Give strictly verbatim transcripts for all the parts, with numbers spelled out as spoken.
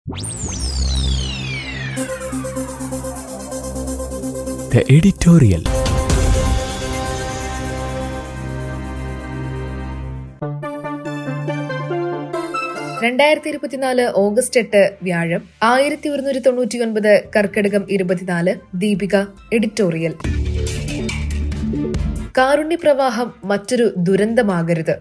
The editorial. രണ്ടായിരത്തി ഇരുപത്തിനാല് August എട്ട് വ്യാഴം ആയിരത്തി ഒരുന്നൂറ്റി തൊണ്ണൂറ്റി ഒൻപത് കർക്കിടകം ഇരുപത്തിനാല് ദീപിക എഡിറ്റോറിയൽ. കാരുണ്യപ്രവാഹം മറ്റൊരു ദുരന്തമാകരുത്.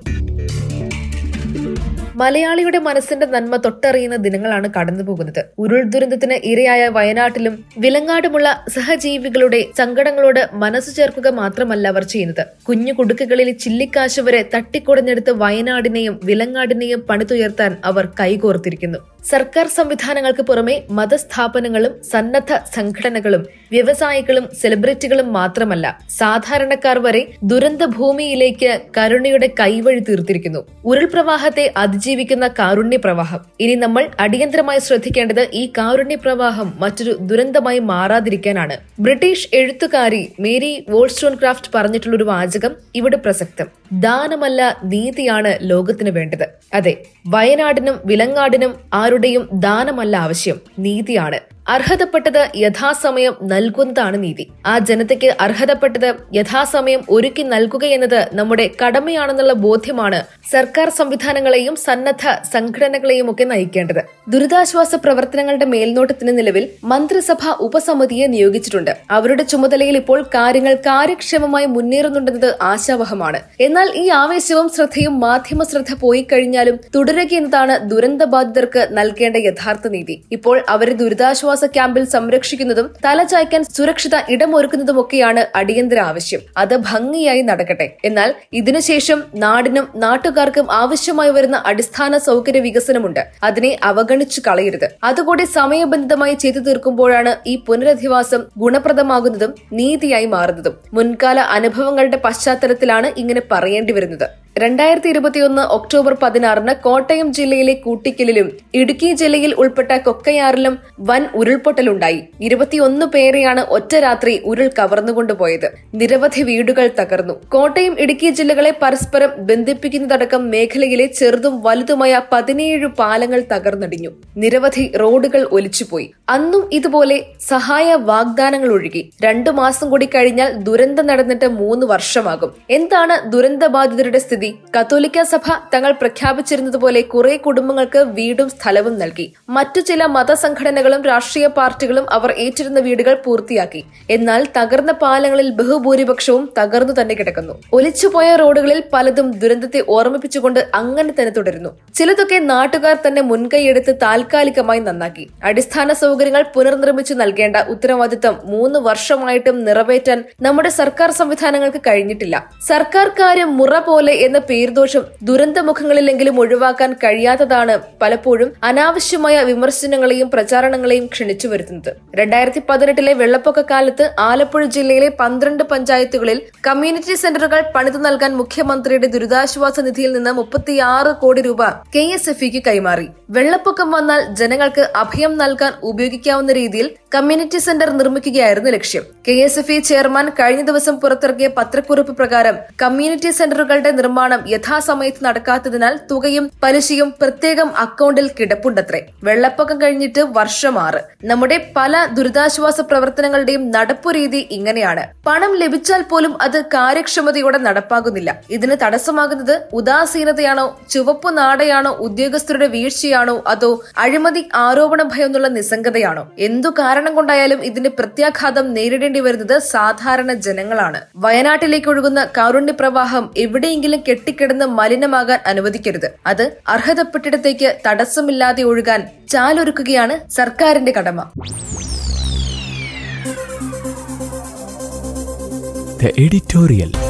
മലയാളിയുടെ മനസ്സിന്റെ നന്മ തൊട്ടറിയുന്ന ദിനങ്ങളാണ് കടന്നുപോകുന്നത്. ഉരുൾ ദുരന്തത്തിന് ഇരയായ വയനാട്ടിലും വിലങ്ങാടുമുള്ള സഹജീവികളുടെ സങ്കടങ്ങളോട് മനസ്സു ചേർക്കുക മാത്രമല്ല അവർ ചെയ്യുന്നത്. കുഞ്ഞു കുടുക്കുകളിൽ ചില്ലിക്കാശ് വരെ തട്ടിക്കൊടഞ്ഞെടുത്ത് വയനാടിനെയും വിലങ്ങാടിനെയും പണിതുയർത്താൻ അവർ കൈകോർത്തിരിക്കുന്നു. സർക്കാർ സംവിധാനങ്ങൾക്ക് പുറമെ മതസ്ഥാപനങ്ങളും സന്നദ്ധ സംഘടനകളും വ്യവസായികളും സെലിബ്രിറ്റികളും മാത്രമല്ല, സാധാരണക്കാർ വരെ ദുരന്ത ഭൂമിയിലേക്ക് കരുണയുടെ കൈവഴി തീർത്തിരിക്കുന്നു. ഉരുൾപ്രവാഹത്തെ അതിജീവിക്കുന്ന കാരുണ്യപ്രവാഹം. ഇനി നമ്മൾ അടിയന്തരമായി ശ്രദ്ധിക്കേണ്ടത് ഈ കാരുണ്യപ്രവാഹം മറ്റൊരു ദുരന്തമായി മാറാതിരിക്കാനാണ്. ബ്രിട്ടീഷ് എഴുത്തുകാരി മേരി വോൾസ്റ്റോൺക്രാഫ്റ്റ് പറഞ്ഞിട്ടുള്ളൊരു വാചകം ഇവിടെ പ്രസക്തം. ദാനമല്ല, നീതിയാണ് ലോകത്തിന് വേണ്ടത്. അതെ, വയനാടിനും വിലങ്ങാടിനും ആരുടെയും ദാനമല്ല ആവശ്യം, നീതിയാണ്. അർഹതപ്പെട്ടത് യഥാസമയം നൽകുന്നതാണ് നീതി. ആ ജനതയ്ക്ക് അർഹതപ്പെട്ടത് യഥാസമയം ഒരുക്കി നൽകുക എന്നത് നമ്മുടെ കടമയാണെന്നുള്ള ബോധ്യമാണ് സർക്കാർ സംവിധാനങ്ങളെയും സന്നദ്ധ സംഘടനകളെയും ഒക്കെ നയിക്കേണ്ടത്. ദുരിതാശ്വാസ പ്രവർത്തനങ്ങളുടെ മേൽനോട്ടത്തിന് നിലവിൽ മന്ത്രിസഭ ഉപസമിതിയെ നിയോഗിച്ചിട്ടുണ്ട്. അവരുടെ ചുമതലയിൽ ഇപ്പോൾ കാര്യങ്ങൾ കാര്യക്ഷമമായി മുന്നേറുന്നുണ്ടെന്നത് ആശാവഹമാണ്. എന്നാൽ ഈ ആവേശവും ശ്രദ്ധയും മാധ്യമ ശ്രദ്ധ പോയി കഴിഞ്ഞാലും തുടരുകയെന്നതാണ് ദുരന്തബാധിതർക്ക് നൽകേണ്ട യഥാർത്ഥ നീതി. ഇപ്പോൾ അവരെ ദുരിതാശ്വാസ ക്യാമ്പിൽ സംരക്ഷിക്കുന്നതും തലചായ്ക്കാൻ സുരക്ഷിത ഇടമൊരുക്കുന്നതുമൊക്കെയാണ് അടിയന്തര ആവശ്യം. അത് ഭംഗിയായി നടക്കട്ടെ. എന്നാൽ ഇതിനുശേഷം നാടിനും നാട്ടുകാർക്കും ആവശ്യമായി വരുന്ന അടിസ്ഥാന സൗകര്യ വികസനമുണ്ട്. അതിനെ അവഗണിച്ചു കളയരുത്. അതുകൂടി സമയബന്ധിതമായി ചെയ്തു തീർക്കുമ്പോഴാണ് ഈ പുനരധിവാസം ഗുണപ്രദമാകുന്നതും നീതിയായി മാറുന്നതും. മുൻകാല അനുഭവങ്ങളുടെ പശ്ചാത്തലത്തിലാണ് ഇങ്ങനെ പറയേണ്ടി വരുന്നത്. രണ്ടായിരത്തി ഇരുപത്തിയൊന്ന് ഒക്ടോബർ പതിനാറിന് കോട്ടയം ജില്ലയിലെ കൂട്ടിക്കലിലും ഇടുക്കി ജില്ലയിൽ ഉൾപ്പെട്ട കൊക്കയാറിലും വൻ ഉരുൾപൊട്ടലുണ്ടായി. ഇരുപത്തിയൊന്ന് പേരെയാണ് ഒറ്റ രാത്രി ഉരുൾ കവർന്നുകൊണ്ടുപോയത്. നിരവധി വീടുകൾ തകർന്നു. കോട്ടയം ഇടുക്കി ജില്ലകളെ പരസ്പരം ബന്ധിപ്പിക്കുന്നതടക്കം മേഖലയിലെ ചെറുതും വലുതുമായ പതിനേഴ് പാലങ്ങൾ തകർന്നടിഞ്ഞു. നിരവധി റോഡുകൾ ഒലിച്ചുപോയി. അന്നും ഇതുപോലെ സഹായ വാഗ്ദാനങ്ങൾ ഒഴുകി. രണ്ടു മാസം കൂടി കഴിഞ്ഞാൽ ദുരന്തം നടന്നിട്ട് മൂന്ന് വർഷമാകും. എന്താണ് ദുരന്തബാധിതരുടെ സ്ഥിതി? കത്തോലിക്ക സഭ തങ്ങൾ പ്രഖ്യാപിച്ചിരുന്നതുപോലെ കുറെ കുടുംബങ്ങൾക്ക് വീടും സ്ഥലവും നൽകി. മറ്റു ചില മതസംഘടനകളും രാഷ്ട്രീയ പാർട്ടികളും അവർ ഏറ്റിരുന്ന വീടുകൾ പൂർത്തിയാക്കി. എന്നാൽ തകർന്ന പാലങ്ങളിൽ ബഹുഭൂരിപക്ഷവും തകർന്നു തന്നെ കിടക്കുന്നു. ഒലിച്ചുപോയ റോഡുകളിൽ പലതും ദുരന്തത്തെ ഓർമ്മിപ്പിച്ചുകൊണ്ട് അങ്ങനെ തന്നെ തുടരുന്നു. ചിലതൊക്കെ നാട്ടുകാർ തന്നെ മുൻകൈയെടുത്ത് താൽക്കാലികമായി നന്നാക്കി. അടിസ്ഥാന സൗകര്യങ്ങൾ പുനർനിർമ്മിച്ചു നൽകേണ്ട ഉത്തരവാദിത്തം മൂന്ന് വർഷമായിട്ടും നിറവേറ്റാൻ നമ്മുടെ സർക്കാർ സംവിധാനങ്ങൾക്ക് കഴിഞ്ഞിട്ടില്ല. സർക്കാർ കാര്യം മുറ പോലെ എന്ന പേർദോഷം ദുരന്തമുഖങ്ങളിലെങ്കിലും ഒഴിവാക്കാൻ കഴിയാത്തതാണ് പലപ്പോഴും അനാവശ്യമായ വിമർശനങ്ങളെയും പ്രചാരണങ്ങളെയും ക്ഷണിച്ചു വരുത്തുന്നത്. രണ്ടായിരത്തി പതിനെട്ടിലെ വെള്ളപ്പൊക്ക കാലത്ത് ആലപ്പുഴ ജില്ലയിലെ പന്ത്രണ്ട് പഞ്ചായത്തുകളിൽ കമ്മ്യൂണിറ്റി സെന്ററുകൾ പണിതു നൽകാൻ മുഖ്യമന്ത്രിയുടെ ദുരിതാശ്വാസ നിധിയിൽ നിന്ന് മുപ്പത്തിയാറ് കോടി രൂപ കെ എസ് എഫ് ഇക്ക് കൈമാറി. വെള്ളപ്പൊക്കം വന്നാൽ ജനങ്ങൾക്ക് അഭയം നൽകാൻ ഉപയോഗിക്കാവുന്ന രീതിയിൽ കമ്മ്യൂണിറ്റി സെന്റർ നിർമ്മിക്കുകയായിരുന്നു ലക്ഷ്യം. K S F E chairman കഴിഞ്ഞ ദിവസം പുറത്തിറക്കിയ പത്രക്കുറിപ്പ് പ്രകാരം കമ്മ്യൂണിറ്റി സെന്ററുകളുടെ നിർമ്മാണം യഥാസമയത്ത് നടക്കാത്തതിനാൽ തുകയും പലിശയും പ്രത്യേകം അക്കൌണ്ടിൽ കിടപ്പുണ്ടത്രേ. വെള്ളപ്പൊക്കം കഴിഞ്ഞിട്ട് വർഷമാറ്. നമ്മുടെ പല ദുരിതാശ്വാസ പ്രവർത്തനങ്ങളുടെയും നടപ്പു രീതി ഇങ്ങനെയാണ്. പണം ലഭിച്ചാൽ പോലും അത് കാര്യക്ഷമതയോടെ നടപ്പാകുന്നില്ല. ഇതിന് തടസ്സമാകുന്നത് ഉദാസീനതയാണോ, ചുവപ്പു നാടയാണോ, ഉദ്യോഗസ്ഥരുടെ വീഴ്ചയാണോ, അതോ അഴിമതി ആരോപണ ഭയന്നുള്ള നിസ്സംഗതയാണോ? എന്തു കാരണം കൊണ്ടായാലും ഇതിന്റെ പ്രത്യാഘാതം നേരിടേണ്ടി വരുന്നത് സാധാരണ ജനങ്ങളാണ്. വയനാട്ടിലേക്ക് ഒഴുകുന്ന കാരുണ്യപ്രവാഹം എവിടെയെങ്കിലും കെട്ടിക്കിടന്ന് മലിനമാകാൻ അനുവദിക്കരുത്. അത് അർഹതപ്പെട്ടിടത്തേക്ക് തടസ്സമില്ലാതെ ഒഴുകാൻ ചാലൊരുക്കുകയാണ് സർക്കാരിന്റെ കടമ. The editorial.